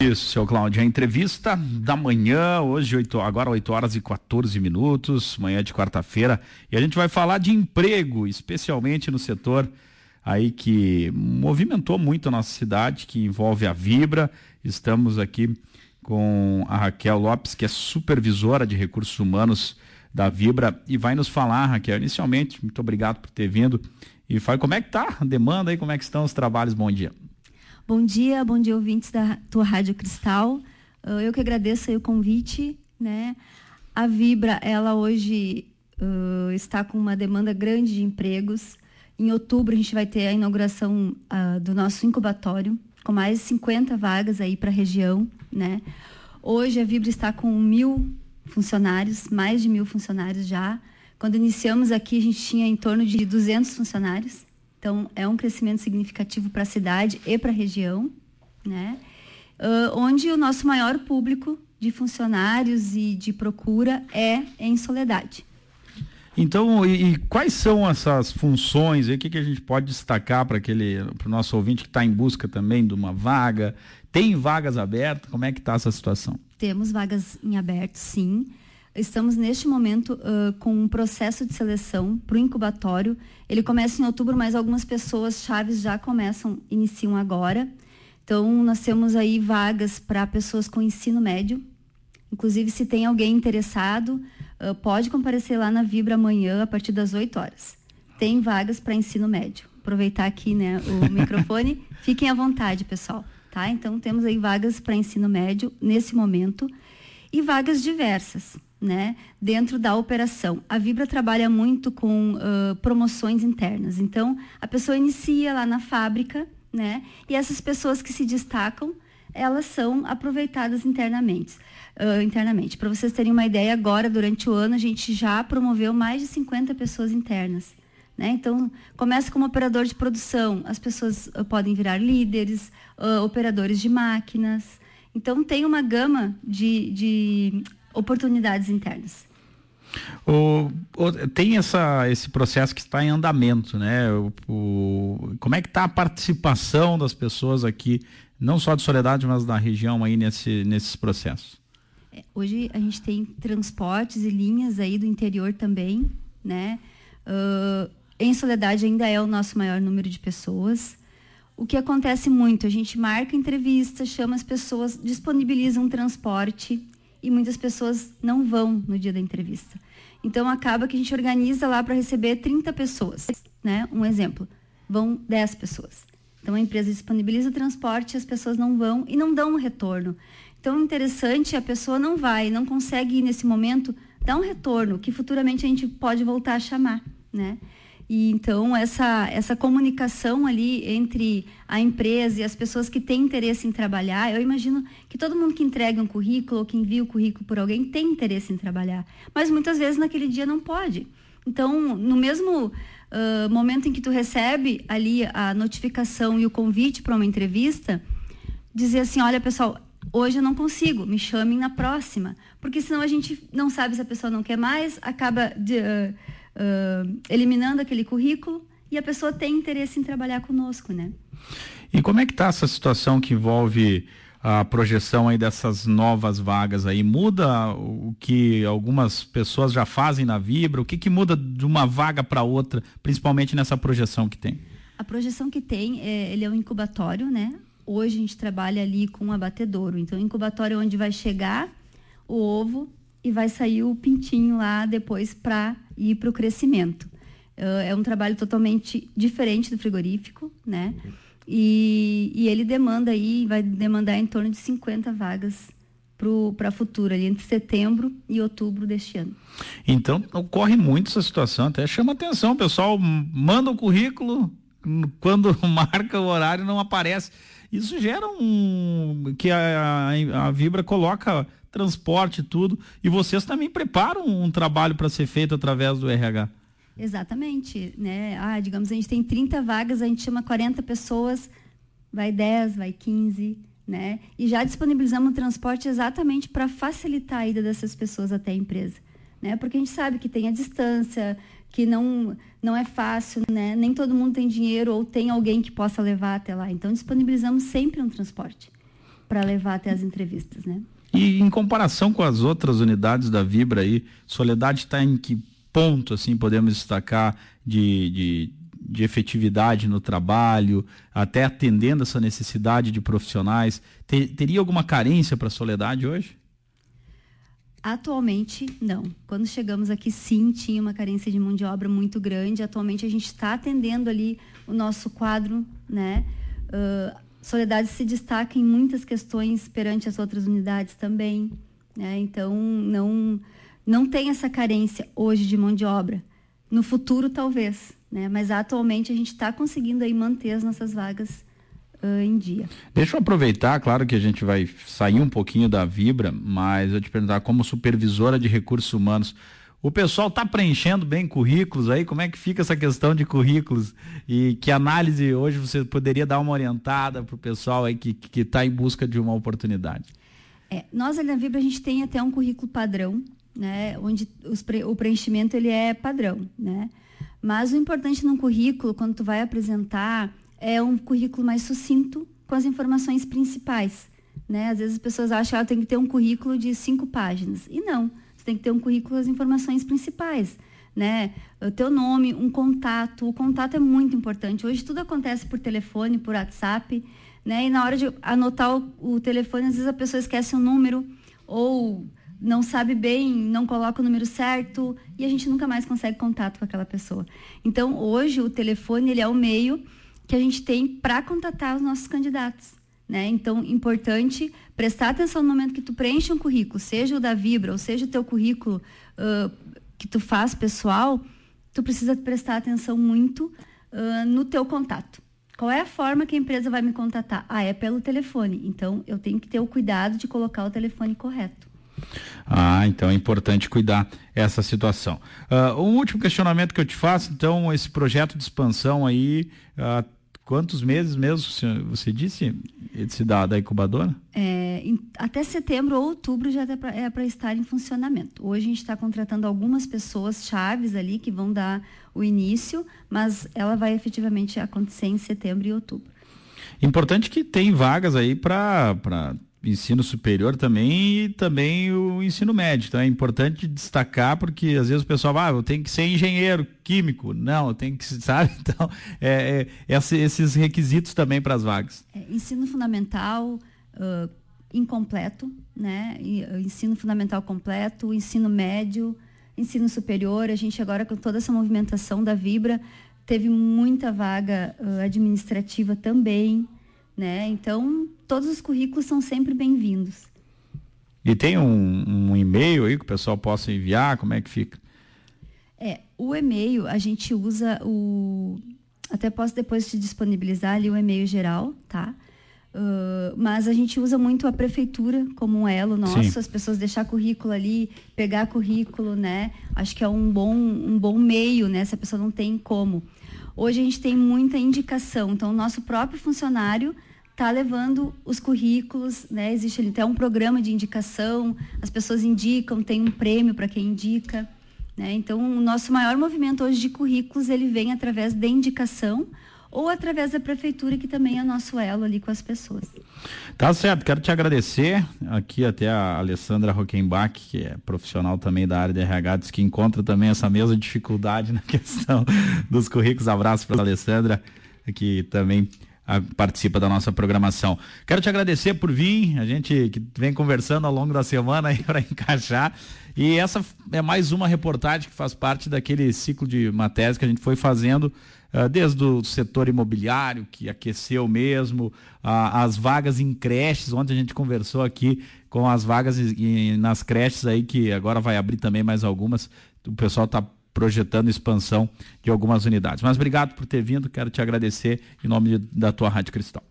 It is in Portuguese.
Isso, seu Cláudio, a entrevista da manhã, hoje, agora 8 horas e 14 minutos, manhã de quarta-feira, e a gente vai falar de emprego, especialmente no setor aí que movimentou muito a nossa cidade, que envolve a Vibra. Estamos aqui com a Raquel Lopes, que é supervisora de recursos humanos da Vibra, e vai nos falar, Raquel, inicialmente, muito obrigado por ter vindo, e fala como é que tá a demanda aí, como é que estão os trabalhos. Bom dia. Bom dia, ouvintes da tua Rádio Cristal. Eu que agradeço aí o convite, né? A Vibra, ela hoje está com uma demanda grande de empregos. Em outubro a gente vai ter a inauguração do nosso incubatório, com mais de 50 vagas aí para a região, né? Hoje a Vibra está com 1.000 funcionários, mais de 1.000 funcionários já. Quando iniciamos aqui a gente tinha em torno de 200 funcionários. Então, é um crescimento significativo para a cidade e para a região, né? Onde o nosso maior público de funcionários e de procura é em Soledade. Então, e quais são essas funções? O que a gente pode destacar para o nosso ouvinte que está em busca também de uma vaga? Tem vagas abertas? Como é que está essa situação? Temos vagas em aberto, sim. Estamos, neste momento, com um processo de seleção para o incubatório. Ele começa em outubro, mas algumas pessoas chaves já iniciam agora. Então, nós temos aí vagas para pessoas com ensino médio. Inclusive, se tem alguém interessado, pode comparecer lá na Vibra amanhã, a partir das 8 horas. Tem vagas para ensino médio. Aproveitar aqui, né, o microfone. Fiquem à vontade, pessoal. Tá? Então, temos aí vagas para ensino médio nesse momento e vagas diversas, né, dentro da operação. A Vibra trabalha muito com promoções internas. Então, a pessoa inicia lá na fábrica, né, e essas pessoas que se destacam, elas são aproveitadas internamente. Para vocês terem uma ideia, agora, durante o ano, a gente já promoveu mais de 50 pessoas internas. Né? Então, começa como operador de produção. As pessoas podem virar líderes, operadores de máquinas. Então, tem uma gama de oportunidades internas. Tem esse processo que está em andamento, né? Como é que está a participação das pessoas aqui, não só de Soledade, mas da região aí nesses processos? Hoje a gente tem transportes e linhas aí do interior também, né? Em Soledade ainda é o nosso maior número de pessoas. O que acontece muito, a gente marca entrevista, chama as pessoas, disponibiliza um transporte e muitas pessoas não vão no dia da entrevista. Então, acaba que a gente organiza lá para receber 30 pessoas, né? Um exemplo, vão 10 pessoas. Então, a empresa disponibiliza o transporte, as pessoas não vão e não dão um retorno. Então, interessante, a pessoa não vai, não consegue ir nesse momento, dar um retorno, que futuramente a gente pode voltar a chamar, né? E então, essa comunicação ali entre a empresa e as pessoas que têm interesse em trabalhar, eu imagino que todo mundo que entrega um currículo ou que envia o currículo por alguém tem interesse em trabalhar, mas muitas vezes naquele dia não pode. Então, no mesmo momento em que tu recebe ali a notificação e o convite para uma entrevista, dizer assim, olha pessoal, hoje eu não consigo, me chamem na próxima, porque senão a gente não sabe se a pessoa não quer mais, acaba eliminando aquele currículo e a pessoa tem interesse em trabalhar conosco, né? E como é que está essa situação que envolve a projeção aí dessas novas vagas aí? Muda o que algumas pessoas já fazem na Vibra? O que muda de uma vaga para outra, principalmente nessa projeção que tem? A projeção que tem, ele é um incubatório, né? Hoje a gente trabalha ali com um abatedouro. Então, o incubatório é onde vai chegar o ovo e vai sair o pintinho lá depois para ir para o crescimento. É um trabalho totalmente diferente do frigorífico, né? E ele vai demandar em torno de 50 vagas para a futura, ali entre setembro e outubro deste ano. Então, ocorre muito essa situação, até chama atenção, o pessoal manda o currículo, quando marca o horário não aparece. Isso gera que a Vibra coloca transporte e tudo, e vocês também preparam um trabalho para ser feito através do RH. Exatamente, né? Digamos, a gente tem 30 vagas, a gente chama 40 pessoas, vai 10, vai 15, né? E já disponibilizamos o transporte exatamente para facilitar a ida dessas pessoas até a empresa, né? Porque a gente sabe que tem a distância, que não é fácil, né? Nem todo mundo tem dinheiro ou tem alguém que possa levar até lá. Então, disponibilizamos sempre um transporte. para levar até as entrevistas, né? E em comparação com as outras unidades da Vibra aí, Soledade está em que ponto, assim, podemos destacar de efetividade no trabalho, até atendendo essa necessidade de profissionais? Teria alguma carência para a Soledade hoje? Atualmente, não. Quando chegamos aqui, sim, tinha uma carência de mão de obra muito grande. Atualmente, a gente está atendendo ali o nosso quadro, né? Soledade se destaca em muitas questões perante as outras unidades também, né? Então, não tem essa carência hoje de mão de obra. No futuro, talvez, né? Mas atualmente a gente está conseguindo aí manter as nossas vagas em dia. Deixa eu aproveitar, claro que a gente vai sair um pouquinho da Vibra, mas eu te perguntar, como supervisora de recursos humanos, o pessoal está preenchendo bem currículos aí? Como é que fica essa questão de currículos? E que análise hoje você poderia dar uma orientada para o pessoal aí que está em busca de uma oportunidade? Nós ali na Vibra a gente tem até um currículo padrão, né? Onde o preenchimento ele é padrão, né? Mas o importante num currículo, quando tu vai apresentar, é um currículo mais sucinto com as informações principais, né? Às vezes as pessoas acham que tem que ter um currículo de 5 páginas. E não. Você tem que ter um currículo com as informações principais, né? O teu nome, um contato. O contato é muito importante. Hoje tudo acontece por telefone, por WhatsApp, né? E na hora de anotar o telefone, às vezes a pessoa esquece um número ou não sabe bem, não coloca o número certo e a gente nunca mais consegue contato com aquela pessoa. Então, hoje, o telefone ele é o meio que a gente tem para contatar os nossos candidatos, né? Então, importante prestar atenção no momento que tu preenche um currículo, seja o da Vibra ou seja o teu currículo que tu faz pessoal, tu precisa prestar atenção muito no teu contato. Qual é a forma que a empresa vai me contatar? É pelo telefone. Então, eu tenho que ter o cuidado de colocar o telefone correto. Então é importante cuidar essa situação. Um último questionamento que eu te faço, então, esse projeto de expansão aí, quantos meses mesmo você disse da incubadora? Até setembro ou outubro já é para estar em funcionamento. Hoje a gente está contratando algumas pessoas chaves ali que vão dar o início, mas ela vai efetivamente acontecer em setembro e outubro. Importante que tem vagas aí para ensino superior também e também o ensino médio. Então é importante destacar, porque às vezes o pessoal eu tenho que ser engenheiro químico. Não, eu tenho que, sabe? Então, esses requisitos também para as vagas. Ensino fundamental incompleto, né? Ensino fundamental completo, ensino médio, ensino superior. A gente agora, com toda essa movimentação da Vibra, teve muita vaga administrativa também, né? Então, todos os currículos são sempre bem-vindos. E tem um e-mail aí que o pessoal possa enviar? Como é que fica? O e-mail, a gente usa até posso depois te disponibilizar ali o e-mail geral, tá? Mas a gente usa muito a prefeitura como um elo nosso. Sim. As pessoas deixar currículo ali, pegar currículo, né? Acho que é um bom meio, né? Se a pessoa não tem como. Hoje a gente tem muita indicação, então o nosso próprio funcionário está levando os currículos, né? Existe ali até um programa de indicação, as pessoas indicam, tem um prêmio para quem indica, né? Então, o nosso maior movimento hoje de currículos, ele vem através de indicação ou através da prefeitura, que também é nosso elo ali com as pessoas. Tá certo, quero te agradecer aqui até a Alessandra Rockenbach, que é profissional também da área de RH, diz que encontra também essa mesma dificuldade na questão dos currículos. Abraço para a Alessandra, que também participa da nossa programação. Quero te agradecer por vir, a gente que vem conversando ao longo da semana aí para encaixar, e essa é mais uma reportagem que faz parte daquele ciclo de matérias que a gente foi fazendo desde o setor imobiliário, que aqueceu mesmo, as vagas em creches. Ontem a gente conversou aqui com as vagas nas creches aí, que agora vai abrir também mais algumas, o pessoal está projetando expansão de algumas unidades. Mas obrigado por ter vindo, quero te agradecer em nome da tua Rádio Cristal.